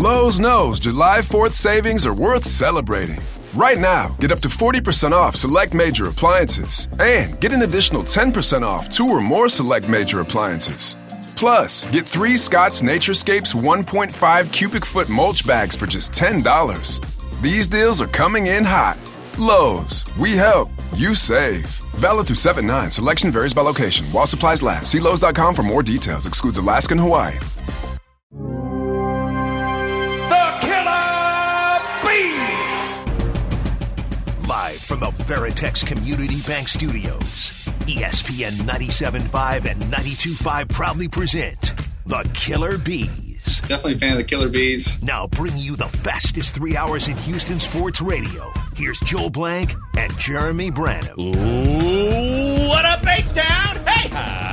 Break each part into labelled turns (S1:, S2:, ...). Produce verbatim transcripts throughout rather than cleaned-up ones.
S1: Lowe's knows July fourth savings are worth celebrating. Right now, get up to forty percent off select major appliances and get an additional ten percent off two or more select major appliances. Plus, get three Scott's Naturescapes one point five cubic foot mulch bags for just ten dollars. These deals are coming in hot. Lowe's, we help, you save. Valid through seven nine. Selection varies by location. While supplies last. See Lowe's dot com for more details. Excludes Alaska and Hawaii.
S2: The Killer Bees!
S3: Live from the Veritex Community Bank Studios, E S P N ninety-seven point five and ninety-two point five proudly present The Killer Bees.
S4: Definitely a fan of the Killer Bees.
S3: Now bringing you the fastest three hours in Houston sports radio. Here's Joel Blank and Jeremy Branham.
S5: Ooh, what up, H-Town? Hey,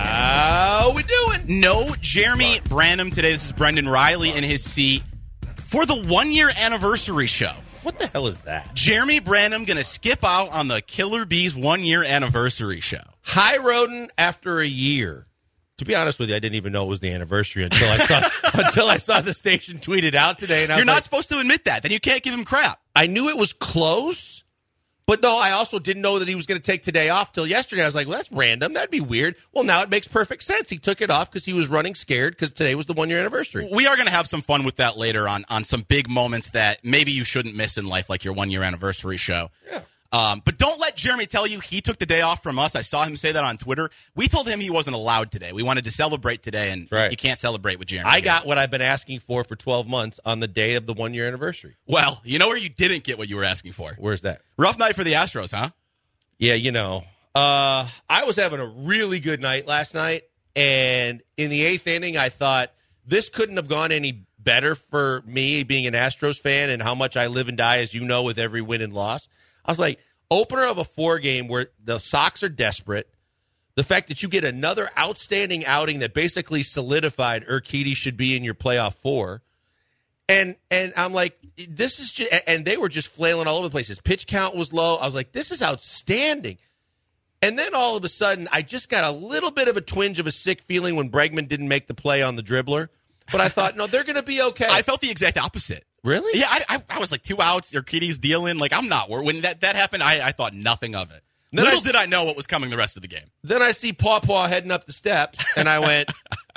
S5: how we doing?
S6: No Jeremy Branham today. This is Brendan Riley in his seat for the one-year anniversary show.
S5: What the hell is that?
S6: Jeremy Branham going to skip out on the Killer Bees one-year anniversary show.
S5: High roading after a year. To be honest with you, I didn't even know it was the anniversary until I saw until I saw the station tweeted out today. And I
S6: You're
S5: was
S6: not
S5: like,
S6: supposed to admit that. Then you can't give him crap.
S5: I knew it was close, but no, I also didn't know that he was going to take today off till yesterday. I was like, well, that's random. That'd be weird. Well, now it makes perfect sense. He took it off because he was running scared because today was the one-year anniversary.
S6: We are going to have some fun with that later on, on some big moments that maybe you shouldn't miss in life, like your one-year anniversary show.
S5: Yeah.
S6: Um, but don't let Jeremy tell you he took the day off from us. I saw him say that on Twitter. We told him he wasn't allowed today. We wanted to celebrate today, and
S5: right.
S6: You can't celebrate with Jeremy.
S5: I got what I've been asking for for twelve months on the day of the one-year anniversary.
S6: Well, you know where you didn't get what you were asking for?
S5: Where's that?
S6: Rough night for the Astros, huh?
S5: Yeah, you know. Uh, I was having a really good night last night, and in the eighth inning, I thought this couldn't have gone any better for me being an Astros fan and how much I live and die, as you know, with every win and loss. I was like, opener of a four game where the Sox are desperate. The fact that you get another outstanding outing that basically solidified Urquidy should be in your playoff four. And and I'm like, this is just, and they were just flailing all over the place. His pitch count was low. I was like, this is outstanding. And then all of a sudden, I just got a little bit of a twinge of a sick feeling when Bregman didn't make the play on the dribbler. But I thought, no, they're going to be okay.
S6: I felt the exact opposite.
S5: Really?
S6: Yeah, I, I, I was like two outs. Urquidy's dealing. Like, I'm not worried. When that, that happened, I, I thought nothing of it.
S5: Then
S6: Little
S5: I,
S6: did I know what was coming the rest of the game.
S5: Then I see Paw Paw heading up the steps, and I went,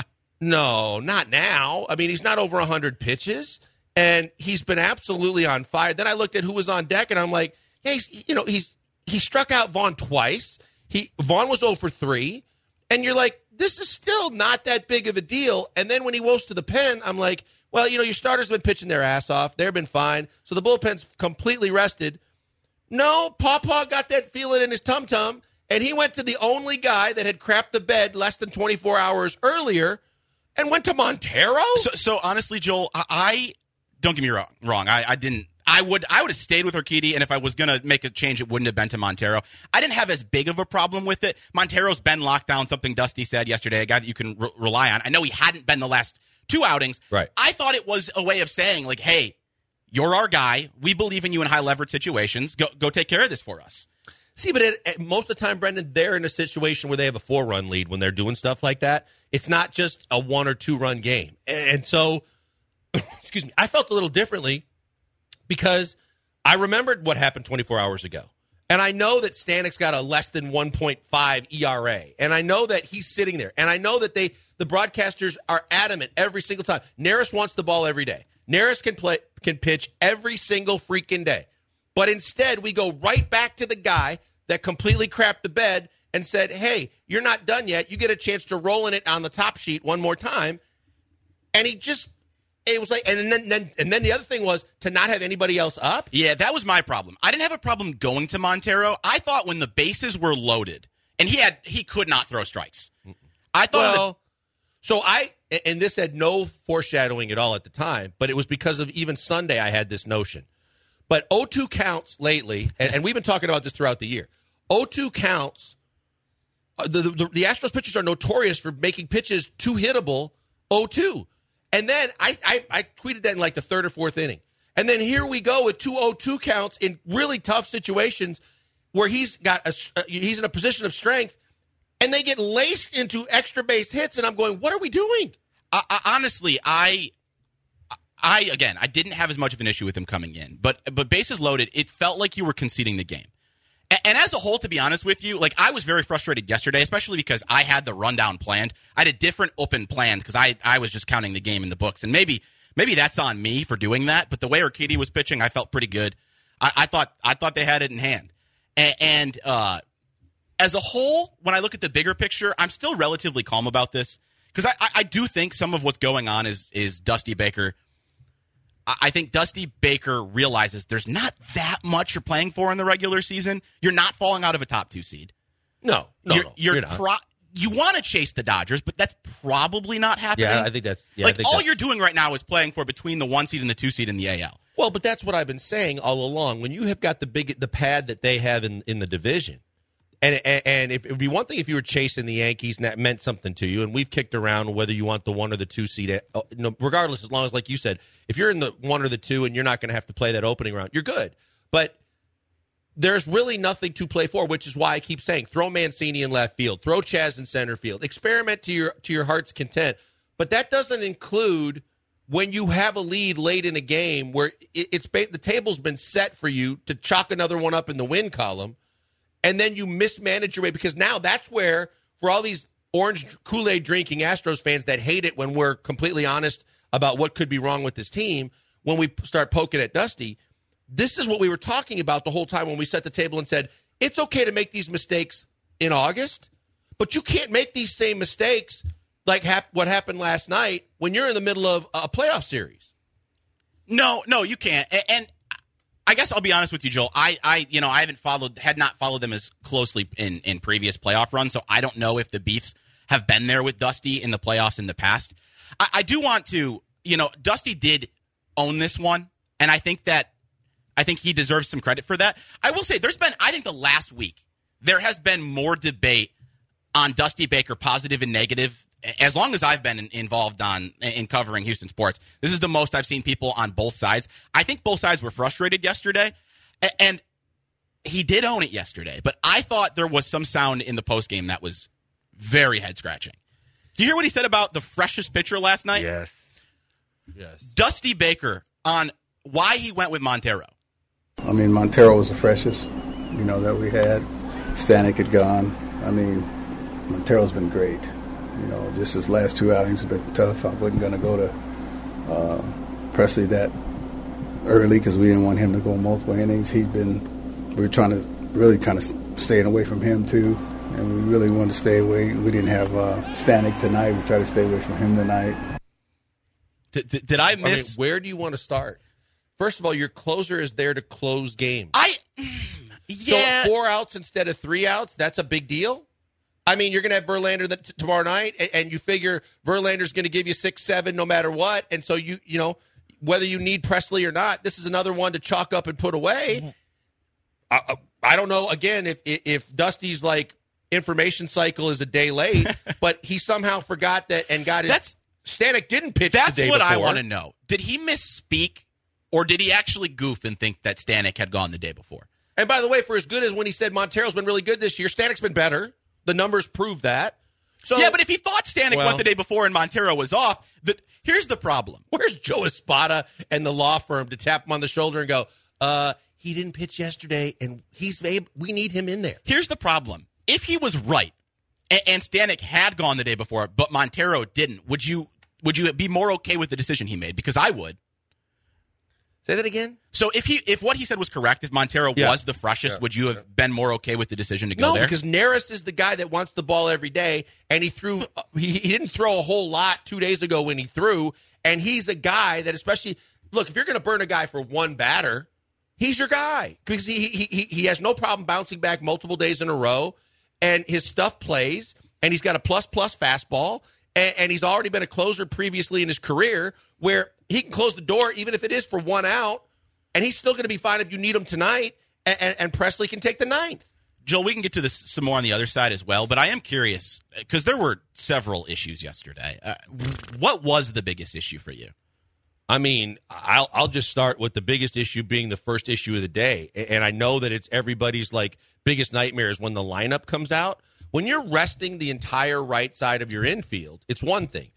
S5: no, not now. I mean, he's not over one hundred pitches, and he's been absolutely on fire. Then I looked at who was on deck, and I'm like, hey, he's, you know, he's he struck out Vaughn twice. He Vaughn was oh for three, and you're like, this is still not that big of a deal. And then when he goes to the pen, I'm like, well, you know, your starters have been pitching their ass off. They've been fine. So the bullpen's completely rested. No, Paw Paw got that feeling in his tum-tum, and he went to the only guy that had crapped the bed less than twenty-four hours earlier and went to Montero?
S6: So, so honestly, Joel, I, I don't get me wrong. Wrong. I, I didn't. I would I would have stayed with Urquidy, and if I was going to make a change, it wouldn't have been to Montero. I didn't have as big of a problem with it. Montero's been locked down, something Dusty said yesterday, a guy that you can re- rely on. I know he hadn't been the last two outings.
S5: Right.
S6: I thought it was a way of saying, like, hey, you're our guy. We believe in you in high-leverage situations. Go go take care of this for us.
S5: See, but it, it, most of the time, Brendan, they're in a situation where they have a four-run lead when they're doing stuff like that. It's not just a one- or two-run game. And so, excuse me, I felt a little differently because I remembered what happened twenty-four hours ago. And I know that Stanek's got a less than one point five E R A. And I know that he's sitting there. And I know that they the broadcasters are adamant every single time. Neris wants the ball every day. Neris can play can pitch every single freaking day. But instead, we go right back to the guy that completely crapped the bed and said, hey, you're not done yet. You get a chance to roll in it on the top sheet one more time. And he just, it was like, and then, then and then the other thing was to not have anybody else up.
S6: Yeah, that was my problem. I didn't have a problem going to Montero. I thought when the bases were loaded, and he had he could not throw strikes. I thought
S5: well, that, so I, and this had no foreshadowing at all at the time, but it was because of even Sunday I had this notion. But oh two counts lately, and, and we've been talking about this throughout the year. oh two counts, the, the, the Astros pitchers are notorious for making pitches too hittable oh two. And then I, I, I tweeted that in like the third or fourth inning. And then here we go with two oh two counts in really tough situations where he's got a, he's in a position of strength, and they get laced into extra base hits, and I'm going, what are we doing?
S6: I, I, honestly, I I again, I didn't have as much of an issue with him coming in, but but bases loaded, it felt like you were conceding the game. And, and as a whole, to be honest with you, like I was very frustrated yesterday, especially because I had the rundown planned. I had a different open planned because I I was just counting the game in the books, and maybe maybe that's on me for doing that. But the way Urquidy was pitching, I felt pretty good. I, I thought I thought they had it in hand, and. and uh, As a whole, when I look at the bigger picture, I'm still relatively calm about this because I, I, I do think some of what's going on is is Dusty Baker. I, I think Dusty Baker realizes there's not that much you're playing for in the regular season. You're not falling out of a top two seed.
S5: No, no,
S6: you're,
S5: no,
S6: you're,
S5: you're not.
S6: Pro- you want to chase the Dodgers, but that's probably not happening.
S5: Yeah, I think that's yeah,
S6: like
S5: I think
S6: all
S5: that's,
S6: you're doing right now is playing for between the one seed and the two seed in the A L.
S5: Well, but that's what I've been saying all along. When you have got the big the pad that they have in, in the division. And, and and if it would be one thing if you were chasing the Yankees and that meant something to you, and we've kicked around whether you want the one or the two seed, regardless, as long as, like you said, if you're in the one or the two and you're not going to have to play that opening round, you're good. But there's really nothing to play for, which is why I keep saying throw Mancini in left field, throw Chaz in center field, experiment to your to your heart's content. But that doesn't include when you have a lead late in a game where it, it's the table's been set for you to chalk another one up in the win column. And then you mismanage your way because now that's where, for all these orange Kool-Aid drinking Astros fans that hate it when we're completely honest about what could be wrong with this team, when we start poking at Dusty, this is what we were talking about the whole time when we set the table and said, it's okay to make these mistakes in August, but you can't make these same mistakes like hap- what happened last night when you're in the middle of a playoff series.
S6: No, no, you can't. And, and I guess I'll be honest with you, Joel. I, I, you know, I haven't followed, had not followed them as closely in, in previous playoff runs, so I don't know if the beefs have been there with Dusty in the playoffs in the past. I, I do want to, you know, Dusty did own this one, and I think that, I think he deserves some credit for that. I will say, there's been, I think the last week, there has been more debate on Dusty Baker, positive and negative. As long as I've been in, involved on in covering Houston sports, this is the most I've seen people on both sides. I think both sides were frustrated yesterday, and, and he did own it yesterday. But I thought there was some sound in the postgame that was very head-scratching. Do you hear what he said about the freshest pitcher last night?
S5: Yes. Yes.
S6: Dusty Baker on why he went with Montero.
S7: I mean, Montero was the freshest, you know, that we had. Stanek had gone. I mean, Montero's been great. You know, just his last two outings have been tough. I wasn't going to go to uh, Presley that early because we didn't want him to go multiple innings. He'd been, we were trying to really kind of staying away from him too, and we really wanted to stay away. We didn't have uh, Stanek tonight. We tried to stay away from him tonight.
S6: Did, did, did I miss?
S5: I mean, where do you want to start? First of all, your closer is there to close games.
S6: I, yeah.
S5: So four outs instead of three outs, that's a big deal? I mean, you're going to have Verlander t- tomorrow night, and, and you figure Verlander's going to give you six, seven, no matter what. And so you, you know, whether you need Presley or not, this is another one to chalk up and put away. I, I don't know. Again, if if Dusty's like information cycle is a day late, but he somehow forgot that and got his. That's Stanek didn't pitch.
S6: That's
S5: the day
S6: what
S5: before.
S6: I want to know. Did he misspeak, or did he actually goof and think that Stanek had gone the day before?
S5: And by the way, for as good as when he said Montero's been really good this year, Stanek's been better. The numbers prove that. So
S6: yeah, but if he thought Stanek
S5: well,
S6: went the day before and Montero was off, the, here's the problem.
S5: Where's Joe Espada and the law firm to tap him on the shoulder and go, uh, he didn't pitch yesterday, and he's we need him in there.
S6: Here's the problem. If he was right, and, and Stanek had gone the day before, but Montero didn't, would you would you be more okay with the decision he made? Because I would.
S5: Say that again?
S6: So if he if what he said was correct, if Montero
S5: yeah.
S6: was the freshest,
S5: yeah.
S6: would you have yeah. been more okay with the decision to go
S5: no,
S6: there?
S5: No, because Neris is the guy that wants the ball every day, and he threw. he, he didn't throw a whole lot two days ago when he threw, and he's a guy that especially look if you're going to burn a guy for one batter, he's your guy because he he he has no problem bouncing back multiple days in a row, and his stuff plays, and he's got a plus plus fastball, and, and he's already been a closer previously in his career where he can close the door even if it is for one out. And he's still going to be fine if you need him tonight, and, and, and Presley can take the ninth.
S6: Joel, we can get to this some more on the other side as well, but I am curious, because there were several issues yesterday. Uh, what was the biggest issue for you?
S5: I mean, I'll I'll just start with the biggest issue being the first issue of the day. And I know that it's everybody's like biggest nightmare is when the lineup comes out. When you're resting the entire right side of your infield, it's one thing.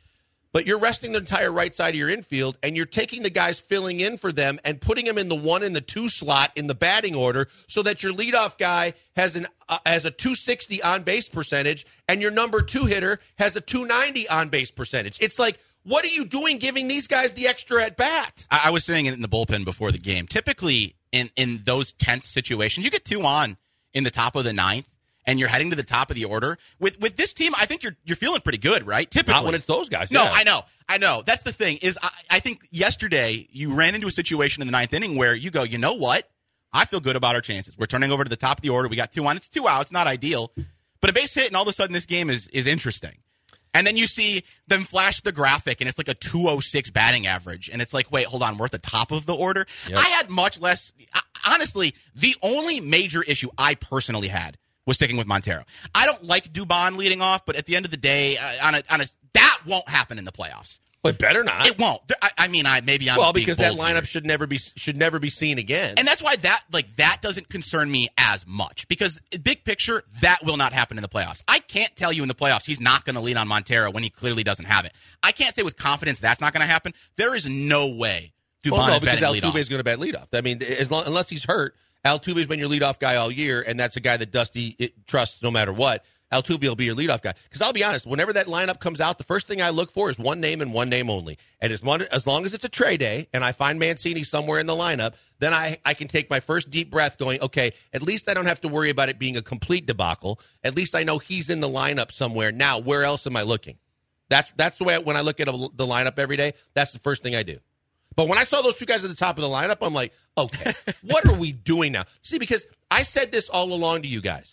S5: but you're resting the entire right side of your infield, and you're taking the guys filling in for them and putting them in the one and the two slot in the batting order so that your leadoff guy has an uh, has a two sixty on-base percentage and your number two hitter has a two ninety on-base percentage. It's like, what are you doing giving these guys the extra at-bat?
S6: I, I was saying it in the bullpen before the game. Typically, in, in those tense situations, you get two on in the top of the ninth, and you're heading to the top of the order. With with this team, I think you're you're feeling pretty good, right? Typically.
S5: Not when it's those guys.
S6: No,
S5: yeah.
S6: I know. I know. That's the thing, is I, I think yesterday you ran into a situation in the ninth inning where you go, you know what? I feel good about our chances. We're turning over to the top of the order. We got two on. It's two outs. Not ideal. But a base hit, and all of a sudden this game is is interesting. And then you see them flash the graphic, and it's like a two oh six batting average. And it's like, wait, hold on, we're at the top of the order? Yep. I had much less – honestly, the only major issue I personally had was sticking with Montero. I don't like Dubon leading off, but at the end of the day, uh, on a, on a that won't happen in the playoffs.
S5: But better not.
S6: It won't. I, I mean, I maybe I'm
S5: well because that
S6: bold
S5: lineup
S6: here.
S5: should never be should never be seen again,
S6: and that's why that like that doesn't concern me as much, because big picture that will not happen in the playoffs. I can't tell you in the playoffs he's not going to lean on Montero when he clearly doesn't have it. I can't say with confidence that's not going to happen. There is no way Dubon
S5: well, no,
S6: is
S5: because
S6: batting
S5: Altuve
S6: leadoff.
S5: is going to bat leadoff. I mean, as long, unless he's hurt, Altuve's been your leadoff guy all year, and that's a guy that Dusty it, trusts no matter what. Altuve will be your leadoff guy. Because I'll be honest, whenever that lineup comes out, the first thing I look for is one name and one name only. And as, one, as long as it's a trade day and I find Mancini somewhere in the lineup, then I, I can take my first deep breath going, okay, at least I don't have to worry about it being a complete debacle. At least I know he's in the lineup somewhere. Now, where else am I looking? That's that's the way I, when I look at a, the lineup every day, that's the first thing I do. But when I saw those two guys at the top of the lineup, I'm like, okay, what are we doing now? See, because I said this all along to you guys.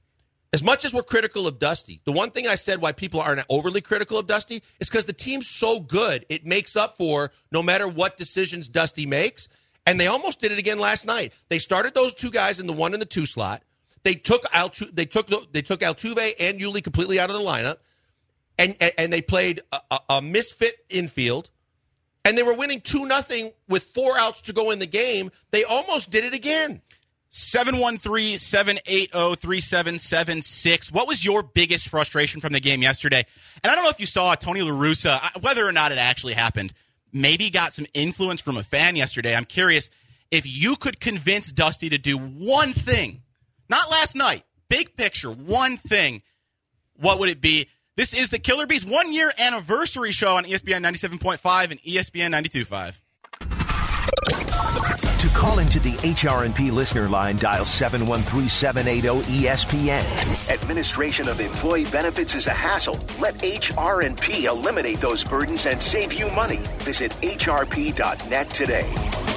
S5: As much as we're critical of Dusty, the one thing I said why people aren't overly critical of Dusty is because the team's so good, it makes up for no matter what decisions Dusty makes. And they almost did it again last night. They started those two guys in the one and the two slot. They took Altu- they took they took Altuve and Yuli completely out of the lineup, and and, and they played a, a, a misfit infield, and they were winning two nothing with four outs to go in the game. They almost did it again.
S6: seven one three, seven eight zero, three seven seven six. What was your biggest frustration from the game yesterday? And I don't know if you saw Tony La Russa, whether or not it actually happened, maybe got some influence from a fan yesterday. I'm curious if you could convince Dusty to do one thing, not last night, big picture, one thing, what would it be? This is the Killer Bees one-year anniversary show on E S P N ninety-seven point five and E S P N ninety-two point five.
S3: To call into the H R and P listener line, dial seven one three, seven eight zero, E S P N. Administration of employee benefits is a hassle. Let H R and P eliminate those burdens and save you money. Visit H R P dot net today.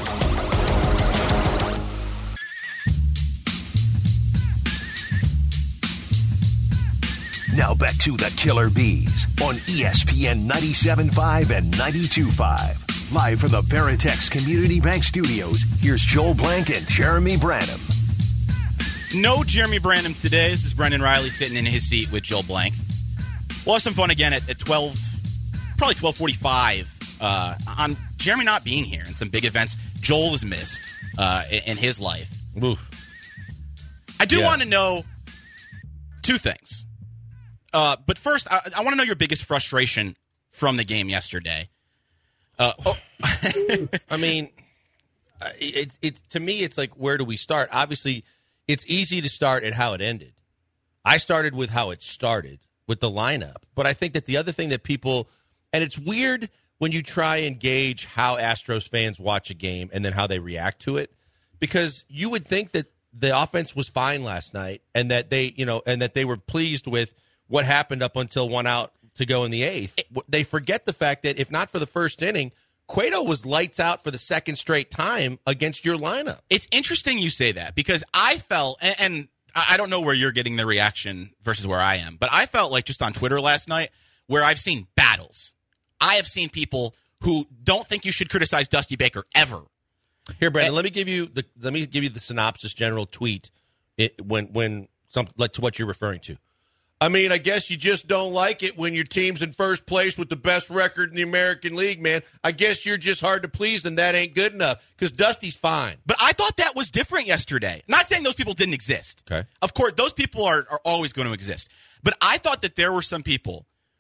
S3: Now back to the Killer Bees on E S P N ninety-seven point five and ninety-two point five. Live from the Veritex Community Bank Studios, here's Joel Blank and Jeremy Branham.
S6: No Jeremy Branham today. This is Brendan Riley sitting in his seat with Joel Blank. We'll have some fun again at, at twelve, probably twelve forty-five, uh, on Jeremy not being here and some big events Joel has missed uh, in, in his life.
S5: Oof.
S6: I do
S5: Yeah.
S6: want to know two things. Uh, but first, I, I want to know your biggest frustration from the game yesterday. Uh, oh.
S5: I mean, it, it to me, it's like, where do we start? Obviously, it's easy to start at how it ended. I started with how it started, with the lineup. But I think that the other thing that people, and it's weird when you try and gauge how Astros fans watch a game and then how they react to it, because you would think that the offense was fine last night and that they, you know, and that they were pleased with what happened up until one out to go in the eighth. They forget the fact that if not for the first inning, Cueto was lights out for the second straight time against your lineup.
S6: It's interesting you say that, because I felt, and, and I don't know where you're getting the reaction versus where I am, but I felt like just on Twitter last night where I've seen battles. I have seen people who don't think you should criticize Dusty Baker ever.
S5: Here, Brandon,
S6: And,
S5: let me give you the let me give you the synopsis general tweet it, when when some like to what you're referring to. I mean, I guess you just don't like it when your team's in first place with the best record in the American League, man. I guess you're just hard to please, and that ain't good enough because Dusty's fine.
S6: But I thought that was different yesterday. Not saying those people didn't exist.
S5: Okay.
S6: Of course, those people are, are always going to exist. But I thought that there were some people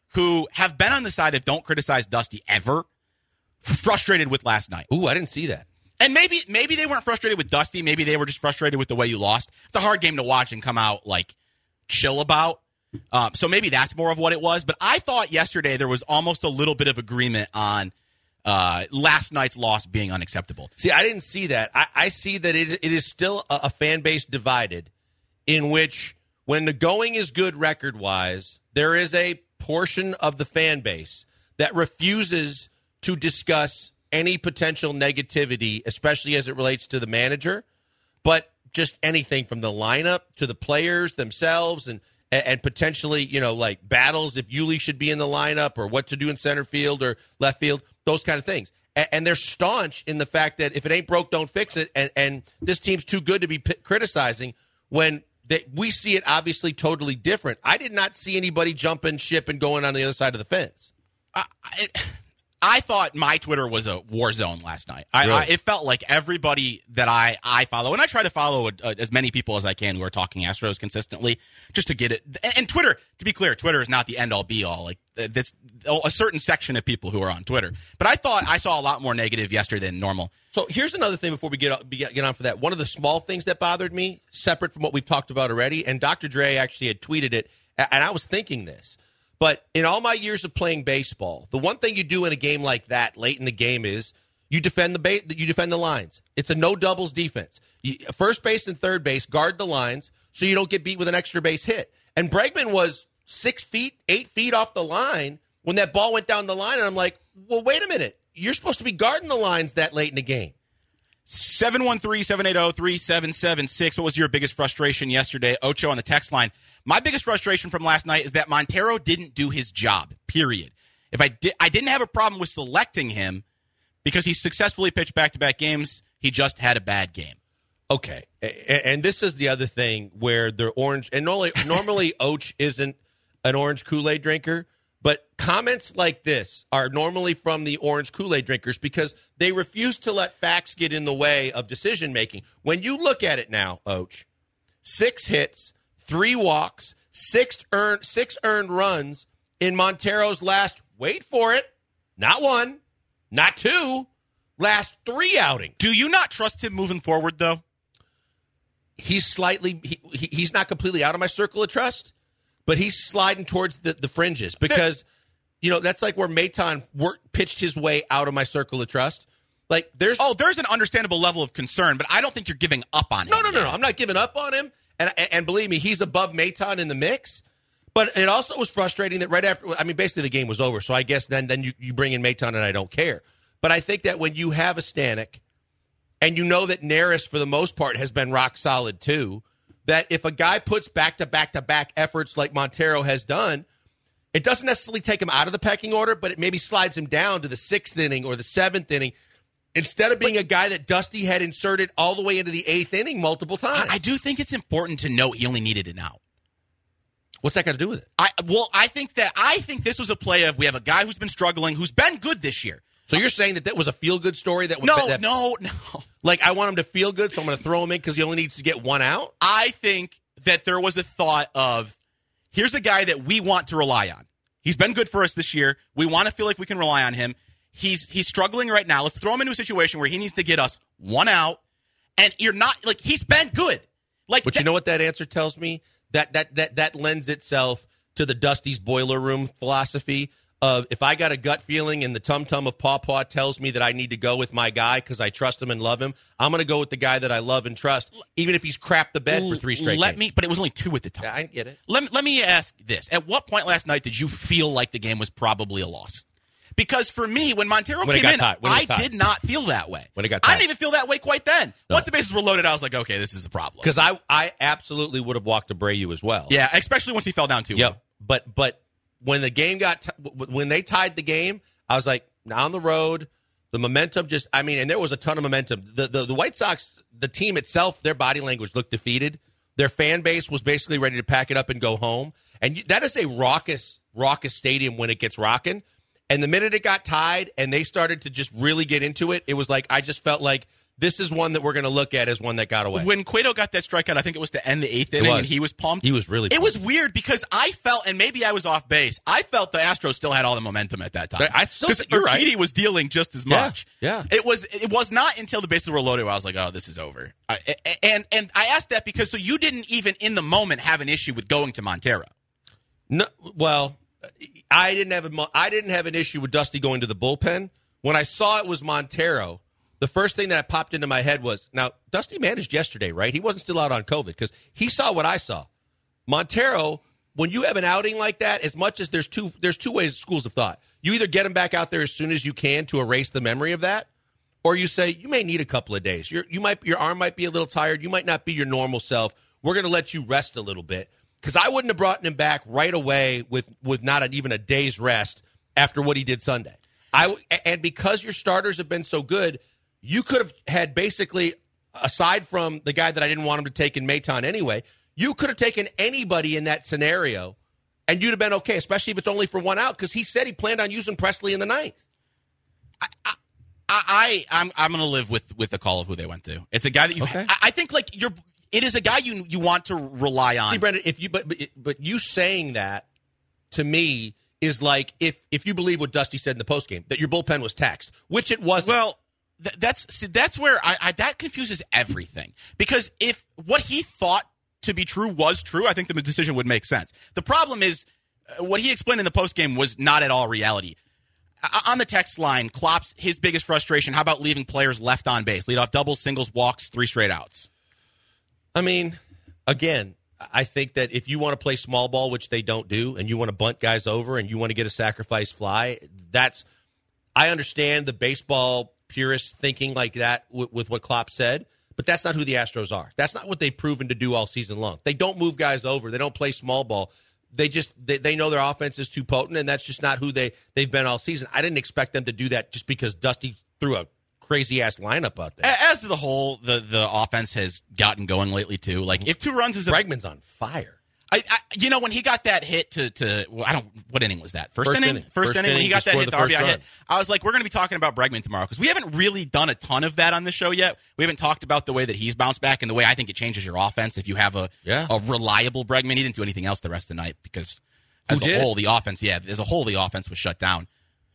S6: who have been on the side of don't criticize Dusty ever, frustrated with last night.
S5: Ooh, I didn't see that.
S6: And maybe maybe they weren't frustrated with Dusty. Maybe they were just frustrated with the way you lost. It's a hard game to watch and come out, like, chill about. Um, so maybe that's more of what it was. But I thought yesterday there was almost a little bit of agreement on uh, last night's loss being unacceptable.
S5: See, I didn't see that. I, I see that it, it is still a, a fan base divided in which when the going is good record-wise, there is a portion of the fan base that refuses to discuss any potential negativity, especially as it relates to the manager, but just anything from the lineup to the players themselves and and potentially, you know, like battles if Yuli should be in the lineup or what to do in center field or left field, those kind of things. And, and they're staunch in the fact that if it ain't broke, don't fix it. And, and this team's too good to be p- criticizing when they, we see it obviously totally different. I did not see anybody jumping ship and going on the other side of the fence.
S6: I, I, I thought my Twitter was a war zone last night. I,
S5: Really?
S6: I, it felt like everybody that I, I follow, and I try to follow a, a, as many people as I can who are talking Astros consistently, just to get it. And, and Twitter, to be clear, Twitter is not the end all be all. Like that's a certain section of people who are on Twitter. But I thought I saw a lot more negative yesterday than normal.
S5: So here's another thing before we get get on for that. One of the small things that bothered me, separate from what we've talked about already, and Doctor Dre actually had tweeted it, and I was thinking this. But in all my years of playing baseball, the one thing you do in a game like that late in the game is you defend the ba- you defend the lines. It's a no doubles defense. You, first base and third base guard the lines so you don't get beat with an extra base hit. And Bregman was six feet, eight feet off the line when that ball went down the line, and I'm like, well, wait a minute. You're supposed to be guarding the lines that late in the game.
S6: seven one three, seven eight zero, three seven seven six. What was your biggest frustration yesterday? Ocho on the text line. My biggest frustration from last night is that Montero didn't do his job, period. If I did, I didn't have a problem with selecting him because he successfully pitched back-to-back games. He just had a bad game.
S5: Okay. And this is the other thing where the orange, and normally, normally Oach isn't an orange Kool-Aid drinker, but comments like this are normally from the orange Kool-Aid drinkers because they refuse to let facts get in the way of decision-making. When you look at it now, Oach, six hits, three walks, six earned, six earned runs in Montero's last, wait for it, not one, not two, last three outings.
S6: Do you not trust him moving forward, though?
S5: He's slightly, he, he, he's not completely out of my circle of trust, but he's sliding towards the, the fringes because, you know, that's like where Maton worked, pitched his way out of my circle of trust. Like, there's.
S6: Oh, there's an understandable level of concern, but I don't think you're giving up on him.
S5: No, no, no, no. I'm not giving up on him. And, and believe me, he's above Maton in the mix. But it also was frustrating that right after, I mean, basically the game was over. So I guess then, then you, you bring in Maton and I don't care. But I think that when you have a Stanek and you know that Neris, for the most part, has been rock solid too, that if a guy puts back-to-back-to-back efforts like Montero has done, it doesn't necessarily take him out of the pecking order, but it maybe slides him down to the sixth inning or the seventh inning. Instead of being a guy that Dusty had inserted all the way into the eighth inning multiple times.
S6: I, I do think it's important to note he only needed an out.
S5: What's that got to do with it?
S6: I well, I think that I think this was a play of we have a guy who's been struggling, who's been good this year.
S5: So you're saying that that was a feel-good story? That was,
S6: No,
S5: that,
S6: no, no.
S5: Like, I want him to feel good, so I'm going to throw him in because he only needs to get one out?
S6: I think that there was a thought of, here's a guy that we want to rely on. He's been good for us this year. We want to feel like we can rely on him. He's he's struggling right now. Let's throw him into a situation where he needs to get us one out. And you're not, like, he's been good. Like,
S5: But you know what that answer tells me? That that that that lends itself to the Dusty's boiler room philosophy of if I got a gut feeling and the tum-tum of Paw Paw tells me that I need to go with my guy because I trust him and love him, I'm going to go with the guy that I love and trust, even if he's crapped the bed for three straight
S6: Let
S5: games.
S6: me, but it was only two at the time.
S5: Yeah, I get it.
S6: Let me, let me ask this. At what point last night did you feel like the game was probably a loss? Because for me, when Montero
S5: When it
S6: came
S5: got
S6: in,
S5: tied. When it
S6: I
S5: was tied.
S6: did not feel that way.
S5: When it got
S6: I
S5: tied.
S6: didn't even feel that way quite then.
S5: No.
S6: Once the bases were loaded, I was like, okay, this is a problem.
S5: Because I, I absolutely would have walked Abreu as well.
S6: Yeah, especially once he fell down two.
S5: Yep. But but when the game got t- when they tied the game, I was like, now on the road, the momentum just I mean, and there was a ton of momentum. The, the the White Sox, the team itself, their body language looked defeated. Their fan base was basically ready to pack it up and go home. And you, that is a raucous, raucous stadium when it gets rocking. And the minute it got tied and they started to just really get into it, it was like I just felt like this is one that we're going to look at as one that got away.
S6: When Cueto got that strikeout, I think it was to end the eighth inning, and he was pumped.
S5: He was really
S6: It
S5: pumped.
S6: was weird because I felt, and maybe I was off base, I felt the Astros still had all the momentum at that time.
S5: I still
S6: Because
S5: think you're right.
S6: Urquidy was dealing just as
S5: Yeah,
S6: much.
S5: yeah.
S6: It was It was not until the bases were loaded where I was like, oh, this is over. I, and, and I asked that because so you didn't even in the moment have an issue with going to Montero.
S5: No, well, I didn't have a, I didn't have an issue with Dusty going to the bullpen. When I saw it was Montero, the first thing that popped into my head was, now, Dusty managed yesterday, right? He wasn't still out on COVID because he saw what I saw. Montero, when you have an outing like that, as much as there's two there's two ways, schools of thought. You either get him back out there as soon as you can to erase the memory of that, or you say, you may need a couple of days. You're, you might Your arm might be a little tired. You might not be your normal self. We're going to let you rest a little bit. Because I wouldn't have brought him back right away with, with not an, even a day's rest after what he did Sunday. I And because your starters have been so good, you could have had basically, aside from the guy that I didn't want him to take in Maton anyway, you could have taken anybody in that scenario, and you'd have been okay, especially if it's only for one out, because he said he planned on using Presley in the ninth.
S6: I, I, I I'm I'm going to live with with the call of who they went to. It's a guy that you.
S5: Okay.
S6: I, I think like you're. It is a guy you you want to rely on.
S5: See, Brendan, if you but, but but you saying that to me is like if if you believe what Dusty said in the postgame that your bullpen was taxed, which it wasn't.
S6: Well, th- that's see, that's where I, I that confuses everything, because if what he thought to be true was true, I think the decision would make sense. The problem is uh, what he explained in the postgame was not at all reality. Uh, on the text line, Klopp's his biggest frustration. How about leaving players left on base? Lead off doubles, singles, walks, three straight outs.
S5: I mean, again, I think that if you want to play small ball, which they don't do, and you want to bunt guys over and you want to get a sacrifice fly, that's – I understand the baseball purists thinking like that with, with what Klopp said, but that's not who the Astros are. That's not what they've proven to do all season long. They don't move guys over. They don't play small ball. They just they, they know their offense is too potent, and that's just not who they, they've been all season. I didn't expect them to do that just because Dusty threw a crazy-ass lineup out there.
S6: As to the whole, the, the offense has gotten going lately, too. Like, if two runs is a...
S5: Bregman's on fire.
S6: I, I, you know, when he got that hit to, to well, I don't, what inning was that? First,
S5: First
S6: inning?
S5: inning.
S6: First,
S5: First
S6: inning, when he
S5: inning
S6: got that
S5: to
S6: hit,
S5: score
S6: the,
S5: the
S6: R B I
S5: first
S6: hit.
S5: run.
S6: I was like, we're going to be talking about Bregman tomorrow, because we haven't really done a ton of that on the show yet. We haven't talked about the way that he's bounced back and the way I think it changes your offense if you have a,
S5: Yeah.
S6: a reliable Bregman. He didn't do anything else the rest of the night because as
S5: Who
S6: a
S5: did?
S6: whole, the offense, yeah, as a whole, the offense was shut down.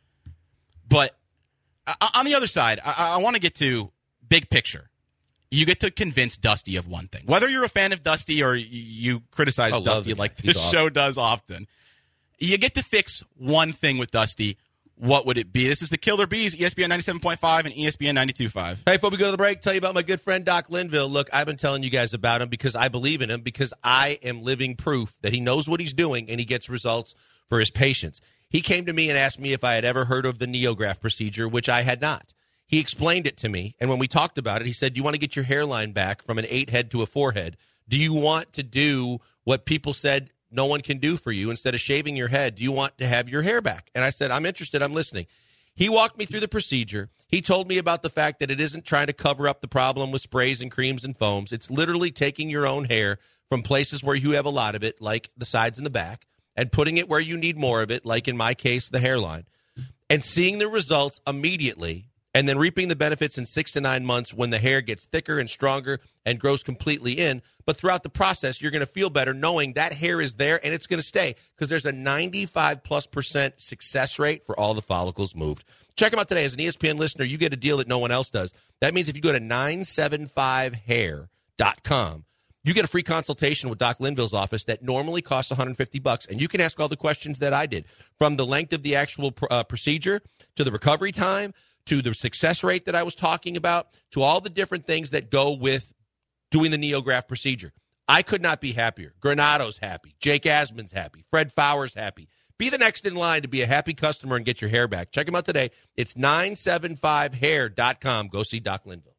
S6: But uh, on the other side, I, I want to get to big picture. You get to convince Dusty of one thing. Whether you're a fan of Dusty or you, you criticize
S5: I love
S6: Dusty
S5: him.
S6: like
S5: He's
S6: this
S5: awesome.
S6: show does often, you get to fix one thing with Dusty. What would it be? This is the Killer Bees, E S P N ninety-seven point five and E S P N ninety-two point five.
S5: Hey, before we go to the break, tell you about my good friend Doc Linville. Look, I've been telling you guys about him because I believe in him, because I am living proof that he knows what he's doing and he gets results for his patients. He came to me and asked me if I had ever heard of the NeoGraft procedure, which I had not. He explained it to me, and when we talked about it, he said, do you want to get your hairline back from an eight-head to a four-head? Do you want to do what people said no one can do for you? Instead of shaving your head, do you want to have your hair back? And I said, I'm interested. I'm listening. He walked me through the procedure. He told me about the fact that it isn't trying to cover up the problem with sprays and creams and foams. It's literally taking your own hair from places where you have a lot of it, like the sides and the back, and putting it where you need more of it, like in my case, the hairline, and seeing the results immediately, and then reaping the benefits in six to nine months when the hair gets thicker and stronger and grows completely in. But throughout the process, you're going to feel better knowing that hair is there and it's going to stay, because there's a ninety-five plus percent success rate for all the follicles moved. Check them out today. As an E S P N listener, you get a deal that no one else does. That means if you go to nine seven five hair dot com, you get a free consultation with Doc Linville's office that normally costs one hundred fifty bucks, and you can ask all the questions that I did, from the length of the actual uh, procedure to the recovery time to the success rate that I was talking about, to all the different things that go with doing the NeoGraft procedure. I could not be happier. Granado's happy. Jake Asman's happy. Fred Fowler's happy. Be the next in line to be a happy customer and get your hair back. Check them out today. It's nine seven five hair dot com. Go see Doc Linville.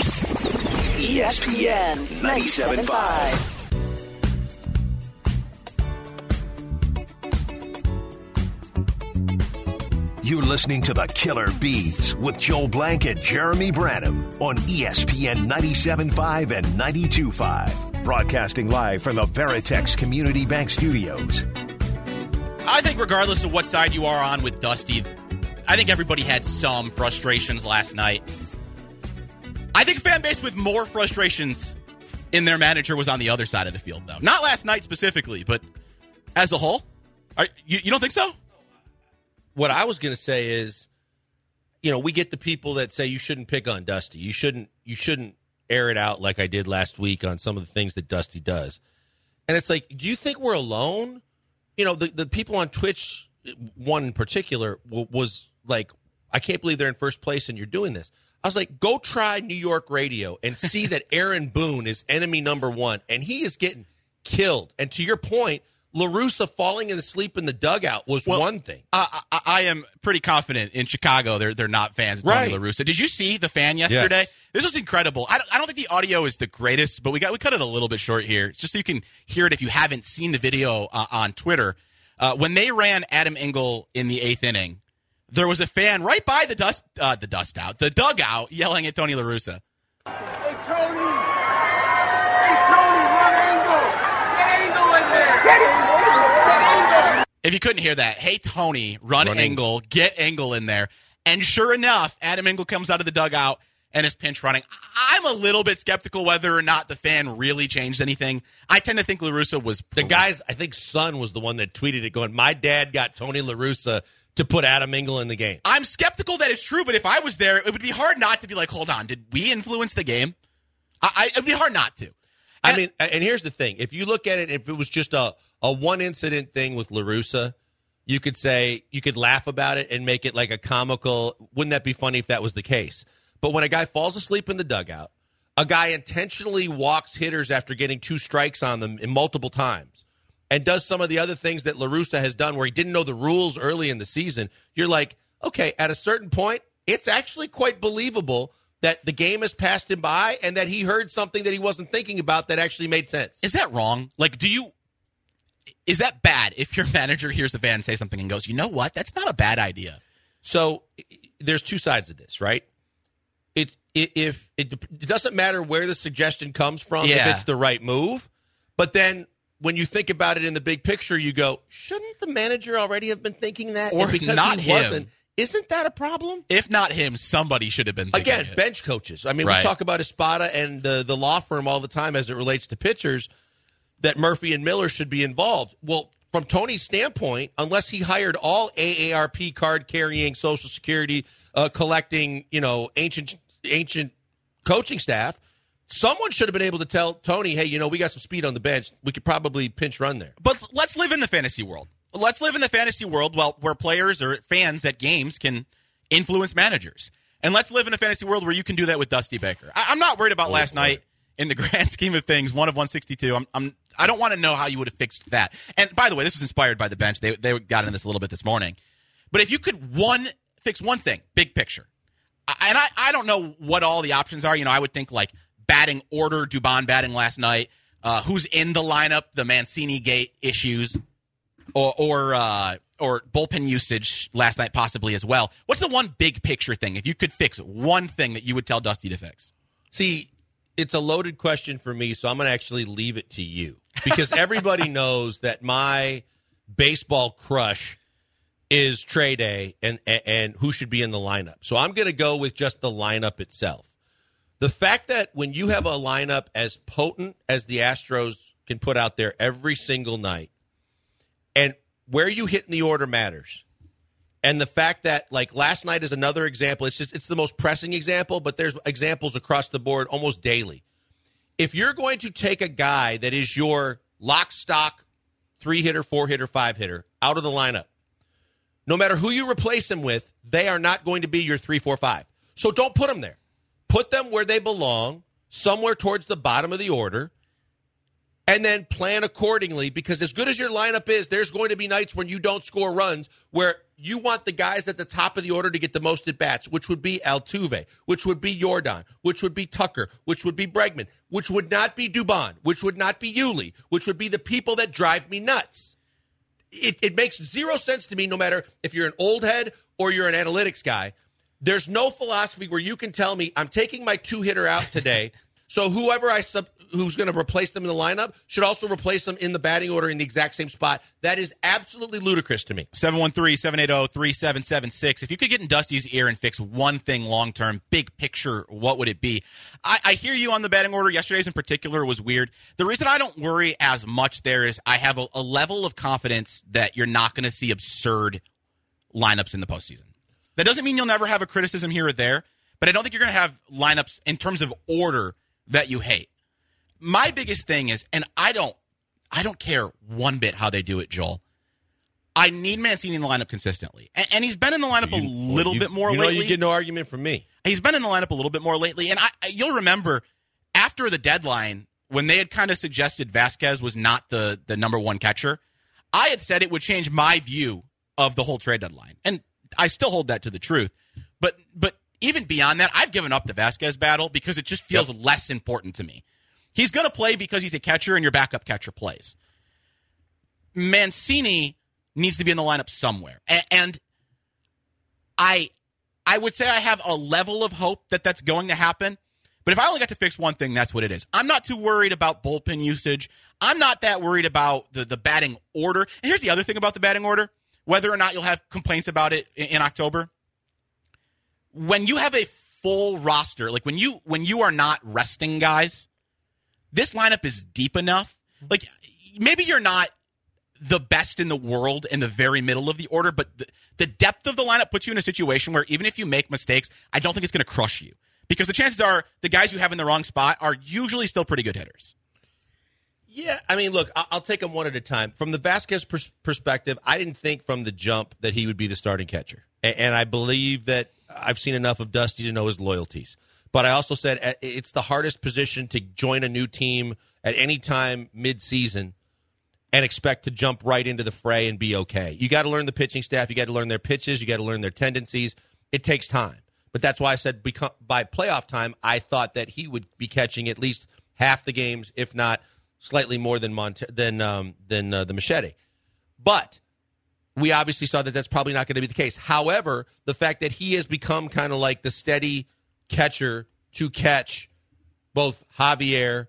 S3: E S P N ninety-seven point five. You're listening to the Killer Bees with Joel Blank and Jeremy Branham on E S P N ninety-seven point five and ninety-two point five. Broadcasting live from the Veritex Community Bank Studios.
S6: I think regardless of what side you are on with Dusty, I think everybody had some frustrations last night. I think fan base with more frustrations in their manager was on the other side of the field, though. Not last night specifically, but as a whole. Are, you, you don't think so?
S5: What I was going to say is, you know, we get the people that say you shouldn't pick on Dusty. You shouldn't you shouldn't air it out like I did last week on some of the things that Dusty does. And it's like, do you think we're alone? You know, the, the people on Twitch, one in particular, w- was like, I can't believe they're in first place and you're doing this. I was like, go try New York radio and see that Aaron Boone is enemy number one, and he is getting killed. And to your point, La Russa falling asleep in the dugout was well, one thing.
S6: I, I, I am pretty confident in Chicago they're they're not fans of Tony
S5: right.
S6: La Russa. Did you see the fan yesterday?
S5: Yes.
S6: This was incredible. I don't, I don't think the audio is the greatest, but we got we cut it a little bit short here, just so you can hear it if you haven't seen the video uh, on Twitter. Uh, when they ran Adam Engel in the eighth inning, there was a fan right by the dust uh, the dust out, the dugout, yelling at Tony La Russa.
S2: Hey, Tony! Hey, Tony, run Engel! Get Engel in there! Get Engel!
S6: If you couldn't hear that, hey, Tony, run, run Engel, get Engel in there. And sure enough, Adam Engel comes out of the dugout and is pinch running. I'm a little bit skeptical whether or not the fan really changed anything. I tend to think La Russa was...
S5: The guy's, I think Son was the one that tweeted it going, my dad got Tony La Russa to put Adam Engel in the game.
S6: I'm skeptical that it's true, but if I was there, it would be hard not to be like, hold on, did we influence the game? I, I, it would be hard not to. And,
S5: I mean, and here's the thing. If you look at it, if it was just a, a one-incident thing with La Russa, you could say, you could laugh about it and make it like a comical, wouldn't that be funny if that was the case? But when a guy falls asleep in the dugout, a guy intentionally walks hitters after getting two strikes on them in multiple times, and does some of the other things that La Russa has done where he didn't know the rules early in the season, you're like, okay, at a certain point, it's actually quite believable that the game has passed him by and that he heard something that he wasn't thinking about that actually made sense.
S6: Is that wrong? Like, do you... Is that bad if your manager hears the fan say something and goes, you know what? That's not a bad idea.
S5: So there's two sides of this, right? It, it if it, it doesn't matter where the suggestion comes from,
S6: yeah.
S5: if it's the right move. But then when you think about it in the big picture, you go, shouldn't the manager already have been thinking that?
S6: Or
S5: and because
S6: not
S5: he
S6: him.
S5: wasn't, isn't that a problem?
S6: If not him, somebody should have been thinking
S5: Again,
S6: it.
S5: bench coaches. I mean,
S6: right.
S5: we talk about Espada and the, the law firm all the time as it relates to pitchers, that Murphy and Miller should be involved. Well, from Tony's standpoint, unless he hired all A A R P card-carrying, Social Security uh, collecting, you know, ancient ancient coaching staff, someone should have been able to tell Tony, hey, you know, we got some speed on the bench. We could probably pinch run there.
S6: But let's live in the fantasy world. Let's live in the fantasy world well, where players or fans at games can influence managers. And let's live in a fantasy world where you can do that with Dusty Baker. I- I'm not worried about oh, last night. In the grand scheme of things, one of one sixty-two. I'm, I'm, I don't want to know how you would have fixed that. And by the way, this was inspired by the bench. They they got into this a little bit this morning. But if you could one fix one thing, big picture, I, and I, I don't know what all the options are. You know, I would think like batting order, Dubon batting last night, uh, who's in the lineup, the Mancini gate issues, or or uh, or bullpen usage last night possibly as well. What's the one big picture thing? If you could fix one thing that you would tell Dusty to fix?
S5: See, it's a loaded question for me, so I'm going to actually leave it to you. Because everybody knows that my baseball crush is Trey Day and, and, and who should be in the lineup. So I'm going to go with just the lineup itself. The fact that when you have a lineup as potent as the Astros can put out there every single night, and where you hit in the order matters. And the fact that, like, last night is another example. It's just, it's the most pressing example, but there's examples across the board almost daily. If you're going to take a guy that is your lock, stock, three-hitter, four-hitter, five-hitter out of the lineup, no matter who you replace him with, they are not going to be your three, four, five. So don't put them there. Put them where they belong, somewhere towards the bottom of the order, and then plan accordingly, because as good as your lineup is, there's going to be nights when you don't score runs where you want the guys at the top of the order to get the most at-bats, which would be Altuve, which would be Jordan, which would be Tucker, which would be Bregman, which would not be Dubon, which would not be Yuli, which would be the people that drive me nuts. It, it makes zero sense to me, no matter if you're an old head or you're an analytics guy. There's no philosophy where you can tell me I'm taking my two-hitter out today, so whoever I sub, who's going to replace them in the lineup should also replace them in the batting order in the exact same spot. That is absolutely ludicrous to me.
S6: seven one three, seven eight zero, three seven seven six. If you could get in Dusty's ear and fix one thing long-term, big picture, what would it be? I, I hear you on the batting order. Yesterday's in particular was weird. The reason I don't worry as much there is I have a, a level of confidence that you're not going to see absurd lineups in the postseason. That doesn't mean you'll never have a criticism here or there, but I don't think you're going to have lineups in terms of order that you hate. My biggest thing is, and I don't I don't care one bit how they do it, Joel. I need Mancini in the lineup consistently. And, and he's been in the lineup
S5: you,
S6: a little
S5: you,
S6: bit more
S5: you know,
S6: lately.
S5: You get no argument from me.
S6: He's been in the lineup a little bit more lately. And I, you'll remember after the deadline, when they had kind of suggested Vasquez was not the, the number one catcher, I had said it would change my view of the whole trade deadline. And I still hold that to the truth. But but even beyond that, I've given up the Vasquez battle because it just feels yep. less important to me. He's going to play because he's a catcher and your backup catcher plays. Mancini needs to be in the lineup somewhere. And, and I I would say I have a level of hope that that's going to happen. But if I only got to fix one thing, that's what it is. I'm not too worried about bullpen usage. I'm not that worried about the, the batting order. And here's the other thing about the batting order, whether or not you'll have complaints about it in, in October. When you have a full roster, like when you when you are not resting guys, this lineup is deep enough. Like maybe you're not the best in the world in the very middle of the order, but the, the depth of the lineup puts you in a situation where even if you make mistakes, I don't think it's going to crush you. Because the chances are the guys you have in the wrong spot are usually still pretty good hitters.
S5: Yeah, I mean, look, I'll take them one at a time. From the Vasquez pers- perspective, I didn't think from the jump that he would be the starting catcher. And, and I believe that I've seen enough of Dusty to know his loyalties. But I also said it's the hardest position to join a new team at any time mid-season and expect to jump right into the fray and be okay. You got to learn the pitching staff. You got to learn their pitches. You got to learn their tendencies. It takes time. But that's why I said by playoff time, I thought that he would be catching at least half the games, if not slightly more than Monte- than um, than uh, the Machete. But we obviously saw that that's probably not going to be the case. However, the fact that he has become kind of like the steady catcher to catch both Javier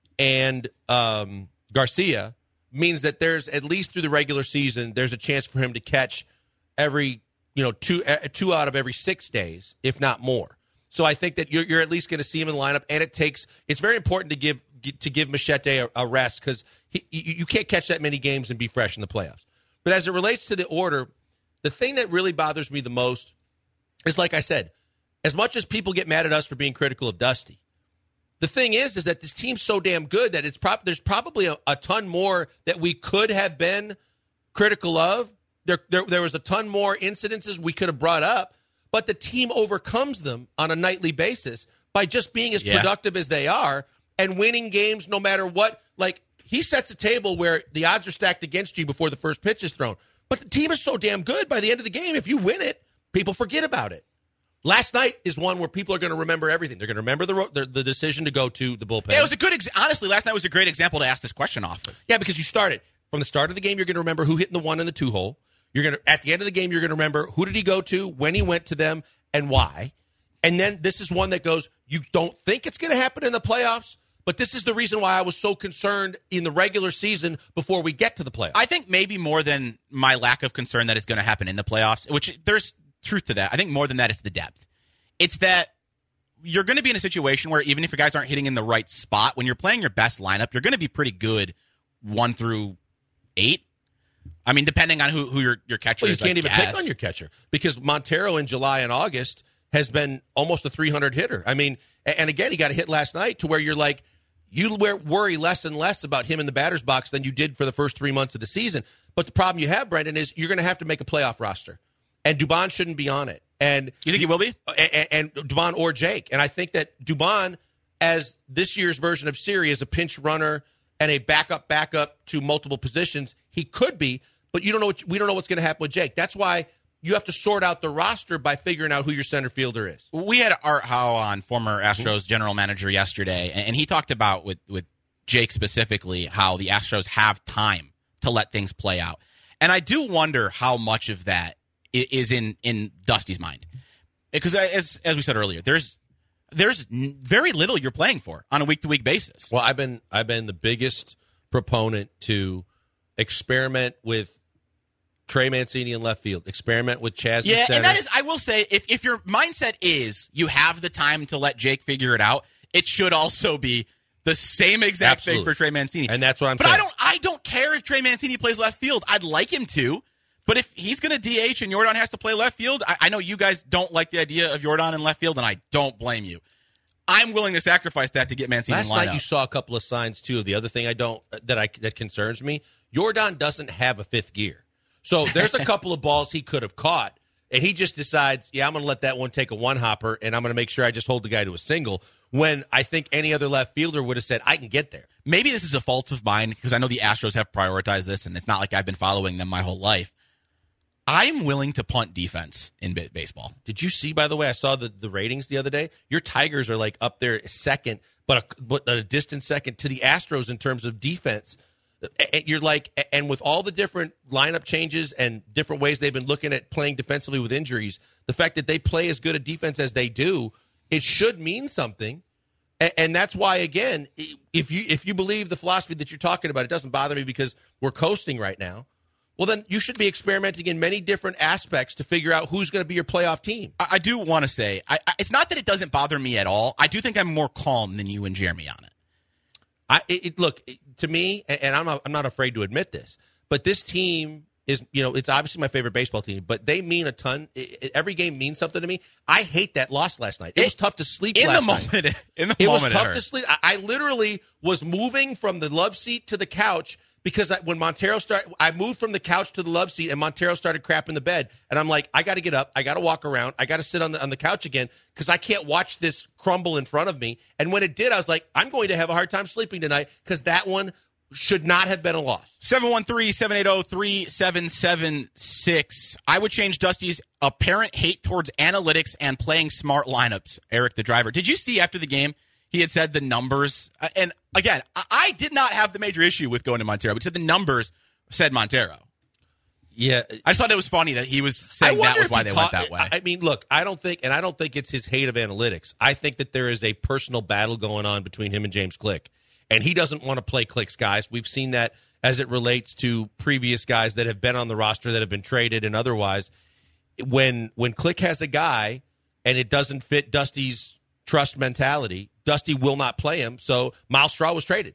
S5: and um, Garcia means that there's, at least through the regular season, there's a chance for him to catch every, you know, two uh, two out of every six days, if not more. So I think that you're, you're at least going to see him in the lineup, and it takes, it's very important to give to give Machete a, a rest because you, you can't catch that many games and be fresh in the playoffs. But as it relates to the order, the thing that really bothers me the most is, like I said, as much as people get mad at us for being critical of Dusty, the thing is, is that this team's so damn good that it's prob- there's probably a, a ton more that we could have been critical of. There, there, there was a ton more incidences we could have brought up, but the team overcomes them on a nightly basis by just being as yeah. productive as they are and winning games no matter what. Like, he sets a table where the odds are stacked against you before the first pitch is thrown. But the team is so damn good by the end of the game, if you win it, people forget about it. Last night is one where people are going to remember everything. They're going to remember the, the the decision to go to the bullpen.
S6: Yeah, it was a good ex- honestly, last night was a great example to ask this question off of.
S5: Yeah, because you started. From the start of the game, you're going to remember who hit in the one and the two hole. You're going to, at the end of the game, you're going to remember who did he go to, when he went to them, and why. And then this is one that goes, you don't think it's going to happen in the playoffs, but this is the reason why I was so concerned in the regular season before we get to the playoffs.
S6: I think maybe more than my lack of concern that it's going to happen in the playoffs, which there's truth to that. I think more than that, it's the depth. It's that you're going to be in a situation where even if your guys aren't hitting in the right spot, when you're playing your best lineup, you're going to be pretty good one through eight. I mean, depending on who, who your, your catcher
S5: well,
S6: is.
S5: You can't
S6: I
S5: even
S6: guess.
S5: pick on your catcher because Montero in July and August has been almost a three hundred hitter. I mean, and again, he got a hit last night to where you're like, you worry less and less about him in the batter's box than you did for the first three months of the season. But the problem you have, Brendan, is you're going to have to make a playoff roster. And Dubon shouldn't be on it. And
S6: you think he will be?
S5: And, and Dubon or Jake. And I think that Dubon, as this year's version of Siri, as a pinch runner and a backup backup to multiple positions, he could be. But you don't know. What, we don't know what's going to happen with Jake. That's why you have to sort out the roster by figuring out who your center fielder is.
S6: We had Art Howe on, former Astros general manager, yesterday, and he talked about with, with Jake specifically how the Astros have time to let things play out. And I do wonder how much of that is in, in Dusty's mind. Because as as we said earlier, there's there's n- very little you're playing for on a week-to-week basis.
S5: Well, I've been I've been the biggest proponent to experiment with Trey Mancini in left field, experiment with Chaz.
S6: Yeah,
S5: center.
S6: and that is, I will say, if if your mindset is you have the time to let Jake figure it out, it should also be the same exact
S5: Absolutely.
S6: thing for Trey Mancini.
S5: And that's what I'm
S6: but
S5: saying.
S6: But I don't I don't care if Trey Mancini plays left field. I'd like him to. But if he's going to D H and Yordan has to play left field, I, I know you guys don't like the idea of Yordan in left field, and I don't blame you. I'm willing to sacrifice that to get Mancini
S5: Last
S6: in lineup.
S5: night you saw a couple of signs too of the other thing I don't that I that concerns me. Yordan doesn't have a fifth gear, so there's a couple of balls he could have caught, and he just decides, yeah, I'm going to let that one take a one hopper, and I'm going to make sure I just hold the guy to a single. When I think any other left fielder would have said, I can get there.
S6: Maybe this is a fault of mine because I know the Astros have prioritized this, and it's not like I've been following them my whole life. I'm willing to punt defense in baseball.
S5: Did you see, by the way, I saw the, the ratings the other day. Your Tigers are like up there second, but a, but a distant second to the Astros in terms of defense. And you're like, and with all the different lineup changes and different ways they've been looking at playing defensively with injuries, the fact that they play as good a defense as they do, it should mean something. And, and that's why, again, if you if you believe the philosophy that you're talking about, it doesn't bother me because we're coasting right now. Well, then you should be experimenting in many different aspects to figure out who's going to be your playoff team.
S6: I, I do want to say, I, I, it's not that it doesn't bother me at all. I do think I'm more calm than you and Jeremy on it.
S5: I it, it, look to me, and I'm not, I'm not afraid to admit this, but this team is, you know, it's obviously my favorite baseball team, but they mean a ton. It, every game means something to me. I hate that loss last night. It, it was tough to sleep
S6: in
S5: last
S6: the moment.
S5: Night.
S6: In the
S5: it
S6: moment,
S5: was
S6: it
S5: tough
S6: hurt.
S5: to sleep. I, I literally was moving from the love seat to the couch. Because I, when Montero started, I moved from the couch to the love seat, and Montero started crapping the bed. And I'm like, I got to get up. I got to walk around. I got to sit on the on the couch again because I can't watch this crumble in front of me. And when it did, I was like, I'm going to have a hard time sleeping tonight because that one should not have been a loss.
S6: seven one three, seven eight zero, three seven seven six. I would change Dusty's apparent hate towards analytics and playing smart lineups. Eric, the driver. Did you see after the game? He had said the numbers, uh, and again, I, I did not have the major issue with going to Montero, but he said the numbers said Montero.
S5: Yeah.
S6: I just thought it was funny that he was saying that was why they
S5: taught,
S6: went that way.
S5: I mean, look, I don't think, and I don't think it's his hate of analytics. I think that there is a personal battle going on between him and James Click, and he doesn't want to play Click's guys. We've seen that as it relates to previous guys that have been on the roster that have been traded and otherwise. When when Click has a guy and it doesn't fit Dusty's trust mentality, Dusty will not play him, so Miles Straw was traded.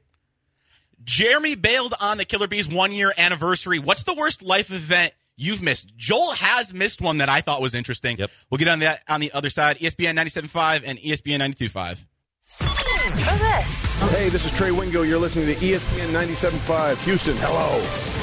S6: Jeremy bailed on the Killer Bees one-year anniversary. What's the worst life event you've missed? Joel has missed one that I thought was interesting.
S5: Yep.
S6: We'll get on that on the other side. E S P N ninety-seven point five and E S P N ninety-two point five.
S8: Who's this?
S9: Hey, this is Trey Wingo. You're listening to E S P N ninety-seven point five. Houston, hello.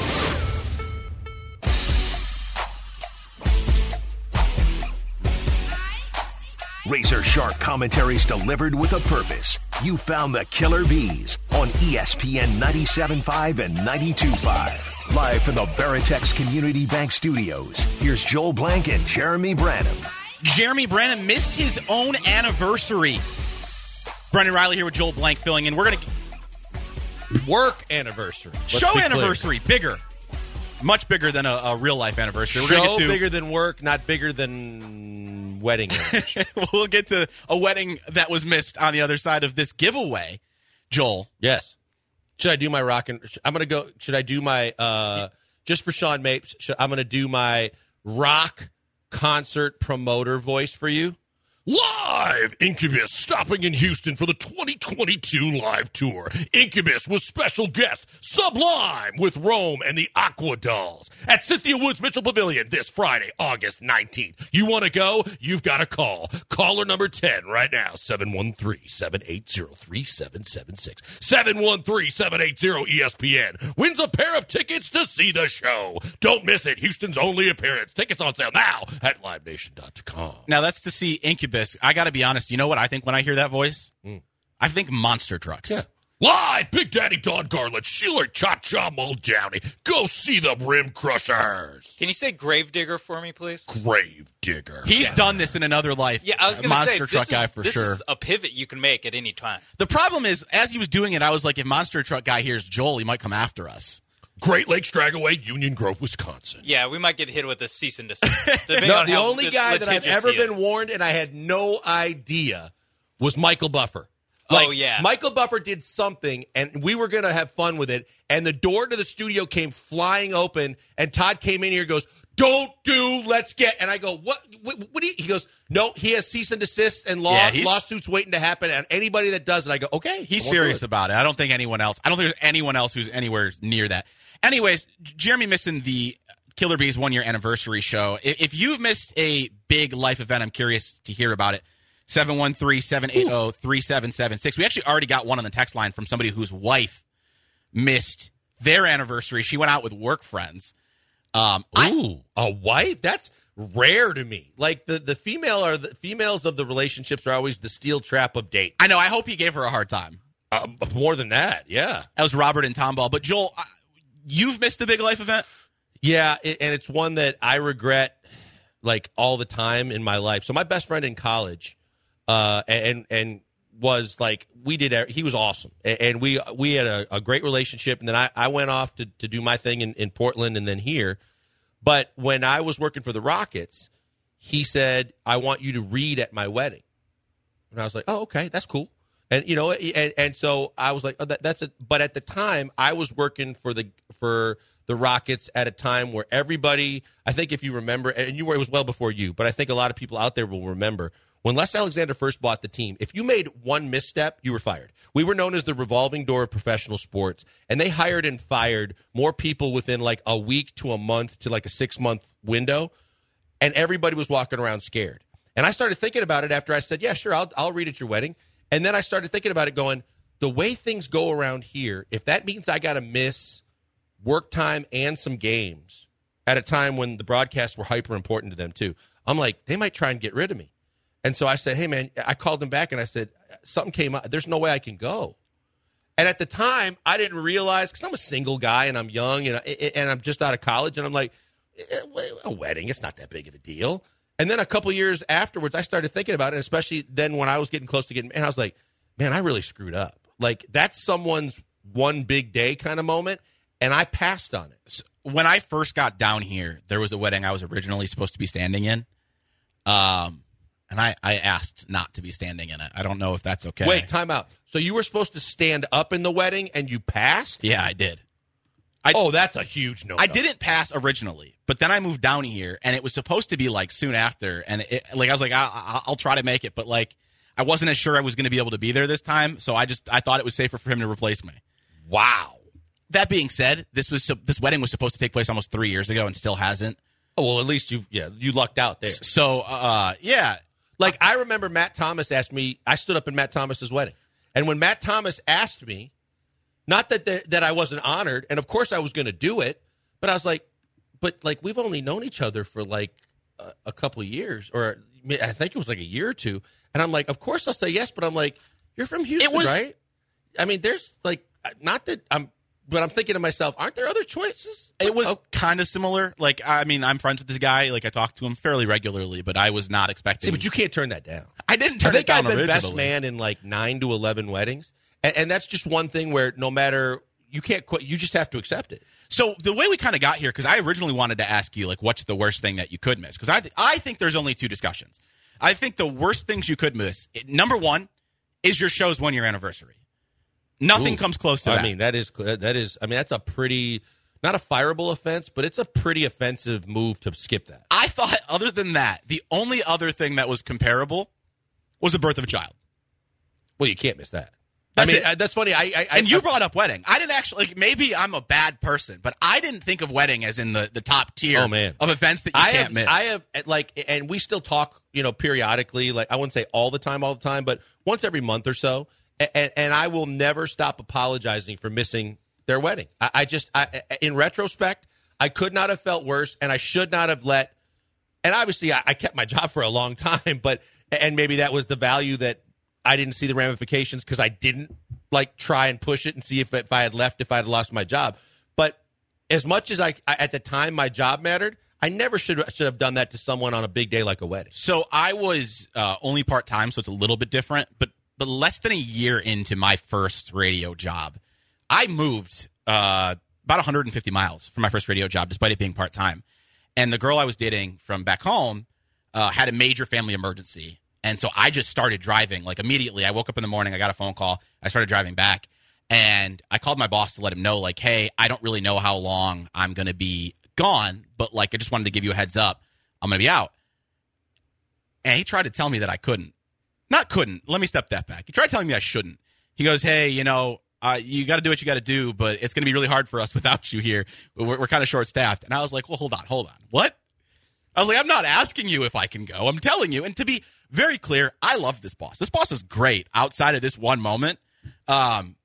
S3: Razor sharp commentaries delivered with a purpose. You found the Killer Bees on E S P N ninety-seven point five and ninety-two point five. Live from the Veritex Community Bank Studios, here's Joel Blank and Jeremy Branham.
S6: Jeremy Branham missed his own anniversary. Brendan Riley here with Joel Blank filling in. We're going to
S5: Work anniversary. Let's
S6: show
S5: be clear.
S6: anniversary, bigger. Much bigger than a, a real life anniversary. We're
S5: Show
S6: gonna get to,
S5: bigger than work, not bigger than wedding anniversary.
S6: We'll get to a wedding that was missed on the other side of this giveaway. Joel.
S5: Yes. Should I do my rock and I'm going to go should I do my uh just for Sean Mapes, should, I'm going to do my rock concert promoter voice for you? Live! Incubus stopping in Houston for the twenty twenty-two live tour. Incubus with special guest Sublime with Rome and the Aqua Dolls at Cynthia Woods Mitchell Pavilion this Friday, August nineteenth. You want to go? You've got to call. Caller number ten right now, seven one three, seven eight zero, three seven seven six. seven one three, seven eight zero, E S P N. Wins a pair of tickets to see the show. Don't miss it. Houston's only appearance. Tickets on sale now at live nation dot com.
S6: Now that's to see Incubus. I got to be honest. You know what I think when I hear that voice? Mm. I think monster trucks.
S5: Yeah. Live, Big Daddy Don Garland, Sheila Cha-Cha Muldowney. Go see the Rim Crushers.
S10: Can you say Gravedigger for me, please?
S5: Gravedigger.
S6: He's yeah. done this in another life.
S10: Yeah, I was going to say,
S6: monster truck
S10: this
S6: guy
S10: is,
S6: for
S10: this
S6: sure.
S10: This is a pivot you can make at any time.
S6: The problem is, as he was doing it, I was like, if monster truck guy hears Joel, he might come after us.
S5: Great Lakes Dragaway, Union Grove, Wisconsin.
S10: Yeah, we might get hit with a cease and desist.
S5: No, the only guy that I've ever been warned, and I had no idea, was Michael Buffer. Like,
S10: oh, yeah.
S5: Michael Buffer did something, and we were going to have fun with it, and the door to the studio came flying open, and Todd came in here and goes, don't do, let's get, and I go, what, what, what do you, he goes, no, he has cease and desist and law,
S6: Yeah,
S5: lawsuits waiting to happen, and anybody that does it, I go, okay.
S6: He's
S5: I won't
S6: serious
S5: do it.
S6: about it. I don't think anyone else, I don't think there's anyone else who's anywhere near that. Anyways, Jeremy missing the Killer Bees one-year anniversary show. If, if you've missed a big life event, I'm curious to hear about it. seven one three, seven eight zero, three seven seven six. We actually already got one on the text line from somebody whose wife missed their anniversary. She went out with work friends. Um,
S5: Ooh, I, a wife? That's rare to me. Like the, the female are the females of the relationships are always the steel trap of dates.
S6: I know. I hope he gave her a hard time.
S5: Uh, more than that, yeah.
S6: That was Robert and Tomball. But Joel, you've missed a big life event?
S5: Yeah, it, and it's one that I regret like all the time in my life. So my best friend in college uh, and and was like, we did, he was awesome. And we we had a, a great relationship. And then I, I went off to, to do my thing in, in Portland and then here. But when I was working for the Rockets, he said, I want you to read at my wedding. And I was like, oh, okay, that's cool. And, you know, and, and so I was like, oh, that, that's it. But at the time, I was working for the for the Rockets at a time where everybody, I think if you remember, and you were, it was well before you, but I think a lot of people out there will remember, when Les Alexander first bought the team, if you made one misstep, you were fired. We were known as the revolving door of professional sports, and they hired and fired more people within like a week to a month to like a six-month window, and everybody was walking around scared. And I started thinking about it after I said, yeah, sure, I'll, I'll read at your wedding. And then I started thinking about it going, the way things go around here, if that means I got to miss work time and some games at a time when the broadcasts were hyper important to them too, I'm like, they might try and get rid of me. And so I said, hey, man, I called them back and I said, something came up. There's no way I can go. And at the time, I didn't realize, because I'm a single guy and I'm young and, I, and I'm just out of college. And I'm like, a wedding, it's not that big of a deal. And then a couple years afterwards, I started thinking about it, especially then when I was getting close to getting, and I was like, man, I really screwed up. Like, that's someone's one big day kind of moment, and I passed on it.
S6: So when I first got down here, there was a wedding I was originally supposed to be standing in. Um, and I, I asked not to be standing in it. I don't know if that's okay.
S5: Wait, time out. So you were supposed to stand up in the wedding, and you passed?
S6: Yeah, I did. I,
S5: oh, that's a huge no.
S6: I didn't pass originally, but then I moved down here, and it was supposed to be like soon after, and it, like I was like, I, I'll try to make it, but like I wasn't as sure I was going to be able to be there this time, so I just I thought it was safer for him to replace me.
S5: Wow.
S6: That being said, this was this wedding was supposed to take place almost three years ago and still hasn't.
S5: Oh well, at least you yeah you lucked out there.
S6: So uh, yeah,
S5: like I remember Matt Thomas asked me. I stood up in Matt Thomas's wedding, and when Matt Thomas asked me. Not that the, that I wasn't honored, and of course I was going to do it, but I was like, but like we've only known each other for like a, a couple of years, or I think it was like a year or two, and I'm like, of course I'll say yes, but I'm like, you're from Houston,
S6: it was,
S5: right? I mean, there's like, not that I'm, but I'm thinking to myself, aren't there other choices?
S6: It was
S5: oh.
S6: kind of similar. Like, I mean, I'm friends with this guy. Like, I talk to him fairly regularly, but I was not expecting.
S5: See, but you can't turn that down.
S6: I didn't turn
S5: I think
S6: it down
S5: I've been
S6: originally.
S5: best man in like nine to eleven weddings. And, and that's just one thing where no matter, you can't quit, you just have to accept it.
S6: So the way we kind of got here, because I originally wanted to ask you, like, what's the worst thing that you could miss? Because I, th- I think there's only two discussions. I think the worst things you could miss, it, number one, is your show's one-year anniversary. Nothing
S5: Ooh,
S6: comes close to
S5: I
S6: that.
S5: I mean, that is, that is, I mean, that's a pretty, not a fireable offense, but it's a pretty offensive move to skip that.
S6: I thought, other than that, the only other thing that was comparable was the birth of a child.
S5: Well, you can't miss that.
S6: That's
S5: I mean,
S6: it.
S5: I, that's funny. I, I
S6: and
S5: I,
S6: you
S5: I,
S6: brought up wedding. I didn't actually, like, maybe I'm a bad person, but I didn't think of wedding as in the, the top tier
S5: oh, man.
S6: of events that you
S5: I
S6: can't
S5: have,
S6: miss.
S5: I have, like, and we still talk, you know, periodically. Like, I wouldn't say all the time, all the time, but once every month or so. And, and I will never stop apologizing for missing their wedding. I, I just, I, in retrospect, I could not have felt worse, and I should not have let. And obviously, I, I kept my job for a long time, but and maybe that was the value that I didn't see the ramifications because I didn't like try and push it and see if if I had left, if I had lost my job. But as much as I, I at the time my job mattered, I never should should have done that to someone on a big day like a wedding.
S6: So I was uh, only part time, so it's a little bit different, but. But less than a year into my first radio job, I moved uh, about one hundred fifty miles from my first radio job, despite it being part-time. And the girl I was dating from back home uh, had a major family emergency. And so I just started driving. Like immediately, I woke up in the morning, I got a phone call, I started driving back. And I called my boss to let him know, like, hey, I don't really know how long I'm going to be gone, but, like, I just wanted to give you a heads up. I'm going to be out. And he tried to tell me that I couldn't. Not couldn't. Let me step that back. He tried telling me I shouldn't. He goes, hey, you know, uh, you got to do what you got to do, but it's going to be really hard for us without you here. We're, we're kind of short-staffed. And I was like, well, hold on, hold on. What? I was like, I'm not asking you if I can go. I'm telling you. And to be very clear, I love this boss. This boss is great outside of this one moment. Um,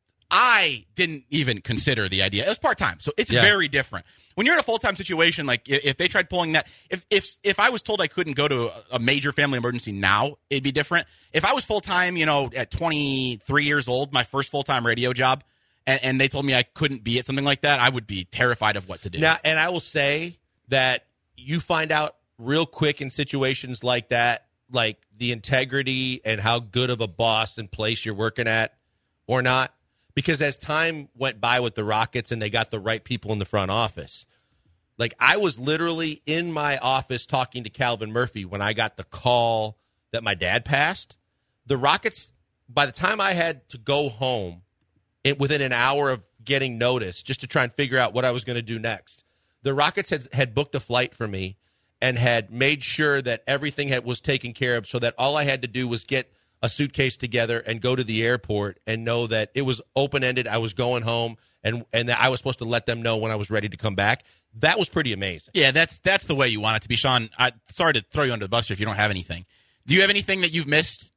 S6: I didn't even consider the idea. It was part-time, so it's yeah. very different. When you're in a full-time situation, like if they tried pulling that, if if if I was told I couldn't go to a major family emergency now, it'd be different. If I was full-time, you know, at twenty-three years old, my first full-time radio job, and, and they told me I couldn't be at something like that, I would be terrified of what to do.
S5: Now, and I will say that you find out real quick in situations like that, like the integrity and how good of a boss and place you're working at or not. Because as time went by with the Rockets and they got the right people in the front office, like I was literally in my office talking to Calvin Murphy when I got the call that my dad passed. The Rockets, by the time I had to go home it, within an hour of getting notice just to try and figure out what I was going to do next, the Rockets had, had booked a flight for me and had made sure that everything had, was taken care of so that all I had to do was get a suitcase together and go to the airport and know that it was open-ended. I was going home, and and that I was supposed to let them know when I was ready to come back. That was pretty amazing.
S6: Yeah, that's that's the way you want it to be, Sean. I, sorry to throw you under the bus here if you don't have anything. Do you have anything that you've missed?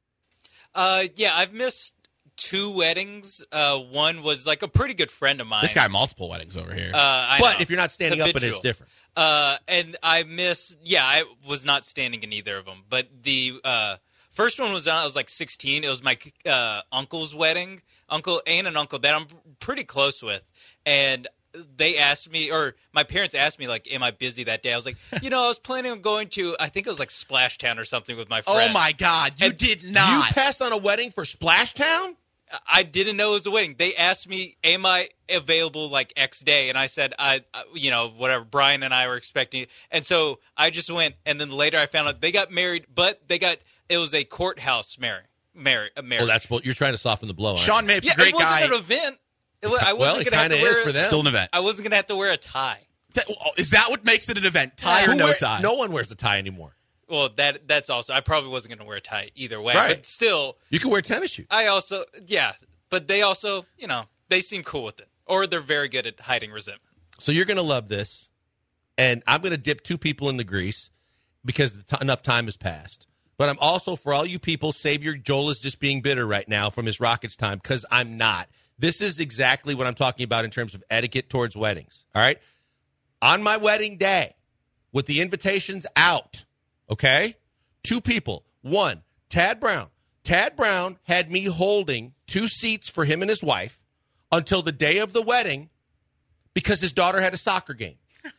S10: Uh, yeah, I've missed two weddings. Uh, one was like a pretty good friend of mine.
S6: This guy multiple weddings over here.
S10: Uh, I
S5: but
S10: know.
S5: if you're not standing
S10: Habitual.
S5: up in it, it's different.
S10: Uh, and I miss. Yeah, I was not standing in either of them, but the uh. First one was when I was like sixteen. It was my uh, uncle's wedding, uncle and an uncle that I'm pretty close with. And they asked me, or my parents asked me, like, am I busy that day? I was like, you know, I was planning on going to, I think it was like Splashtown or something with my friend.
S6: Oh, my God. You
S10: and
S6: did not.
S5: You passed on a wedding for Splashtown?
S10: I didn't know it was a wedding. They asked me, am I available like X day? And I said, I, you know, whatever. Brian and I were expecting it. And so I just went. And then later I found out they got married, but they got, it was a courthouse marriage. Marriage.
S5: Oh, that's what you're trying to soften the blow.
S6: Sean Mapes,
S10: yeah,
S6: great
S10: it wasn't
S6: guy.
S10: an event. It was, I wasn't
S5: well, it
S10: gonna have to
S5: is
S10: wear
S5: for them.
S6: Still an event.
S10: I wasn't going to have to wear a tie.
S6: That, is that what makes it an event? Tie
S5: yeah,
S6: or no
S5: wear,
S6: tie?
S5: No one wears a tie anymore.
S10: Well, that that's also. I probably wasn't going to wear a tie either way.
S5: Right.
S10: But still,
S5: you can wear tennis shoes.
S10: I also, yeah. But they also, you know, they seem cool with it, or they're very good at hiding resentment.
S5: So you're going to love this, and I'm going to dip two people in the grease because the t- enough time has passed. But I'm also, for all you people, Savior Joel is just being bitter right now from his Rockets time because I'm not. This is exactly what I'm talking about in terms of etiquette towards weddings. All right? On my wedding day, with the invitations out, okay, two people. One, Tad Brown. Tad Brown had me holding two seats for him and his wife until the day of the wedding because his daughter had a soccer game.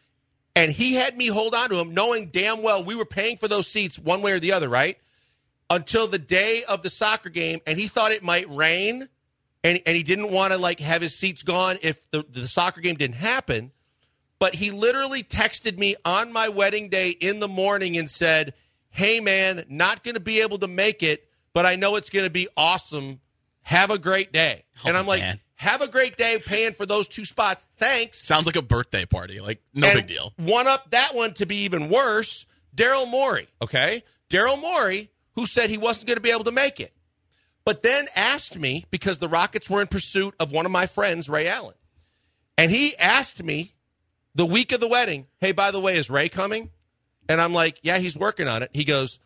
S5: And he had me hold on to him knowing damn well we were paying for those seats one way or the other, right? Until the day of the soccer game, and he thought it might rain, and, and he didn't want to, like, have his seats gone if the, the soccer game didn't happen. But he literally texted me on my wedding day in the morning and said, hey, man, not going to be able to make it, but I know it's going to be awesome. Have a great day.
S6: Oh,
S5: and I'm like,
S6: man.
S5: Have a great day paying for those two spots. Thanks.
S6: Sounds like a birthday party. Like, no
S5: and
S6: big deal.
S5: One up that one to be even worse, Daryl Morey, okay? Daryl Morey, who said he wasn't going to be able to make it, but then asked me, because the Rockets were in pursuit of one of my friends, Ray Allen, and he asked me the week of the wedding, hey, by the way, is Ray coming? And I'm like, yeah, he's working on it. He goes,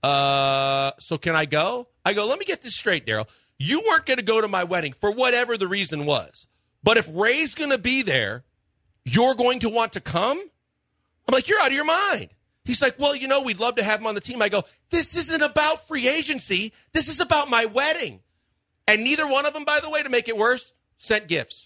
S5: uh, so can I go? I go, let me get this straight, Daryl. You weren't going to go to my wedding for whatever the reason was. But if Ray's going to be there, you're going to want to come? I'm like, you're out of your mind. He's like, well, you know, we'd love to have him on the team. I go, this isn't about free agency. This is about my wedding. And neither one of them, by the way, to make it worse, sent gifts.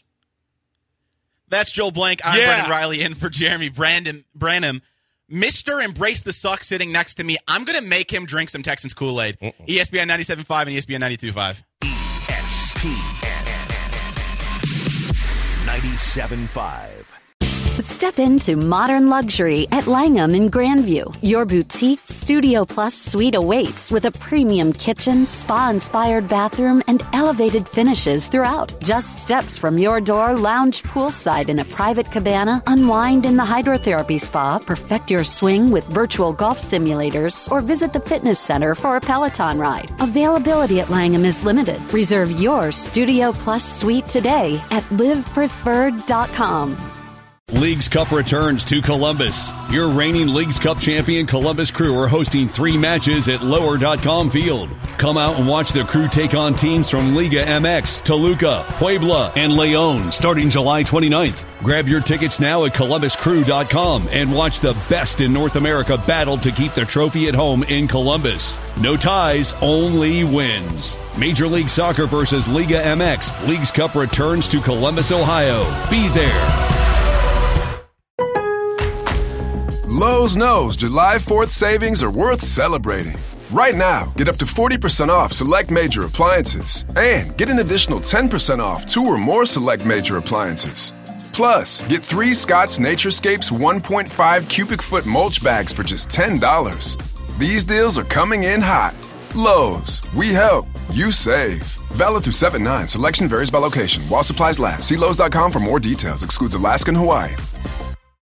S6: That's Joel Blank. I'm
S5: Yeah.
S6: Brendan Riley in for Jeremy Brandon, Branham. Mister Embrace the Suck sitting next to me. I'm going to make him drink some Texans Kool-Aid. Uh-uh. E S P N ninety-seven point five and E S P N ninety-two point five.
S3: E S P N ninety-seven point five.
S11: Step into modern luxury at Langham in Grandview. Your boutique Studio Plus suite awaits with a premium kitchen, spa-inspired bathroom, and elevated finishes throughout. Just steps from your door, lounge poolside in a private cabana, unwind in the hydrotherapy spa, perfect your swing with virtual golf simulators, or visit the fitness center for a Peloton ride. Availability at Langham is limited. Reserve your Studio Plus suite today at live preferred dot com.
S12: Leagues Cup returns to Columbus. Your reigning Leagues Cup champion Columbus Crew are hosting three matches at lower dot com Field. Come out and watch the Crew take on teams from Liga M X, Toluca, Puebla, and León starting July twenty-ninth. Grab your tickets now at columbus crew dot com and watch the best in North America battle to keep the trophy at home in Columbus. No ties, only wins. Major League Soccer versus Liga M X. Leagues Cup returns to Columbus, Ohio. Be there.
S1: Lowe's knows July fourth savings are worth celebrating. Right now, get up to forty percent off select major appliances and get an additional ten percent off two or more select major appliances. Plus, get three Scott's Naturescapes one point five cubic foot mulch bags for just ten dollars. These deals are coming in hot. Lowe's, we help, you save. Valid through seven nine. Selection varies by location. While supplies last. See Lowe's dot com for more details. Excludes Alaska and Hawaii.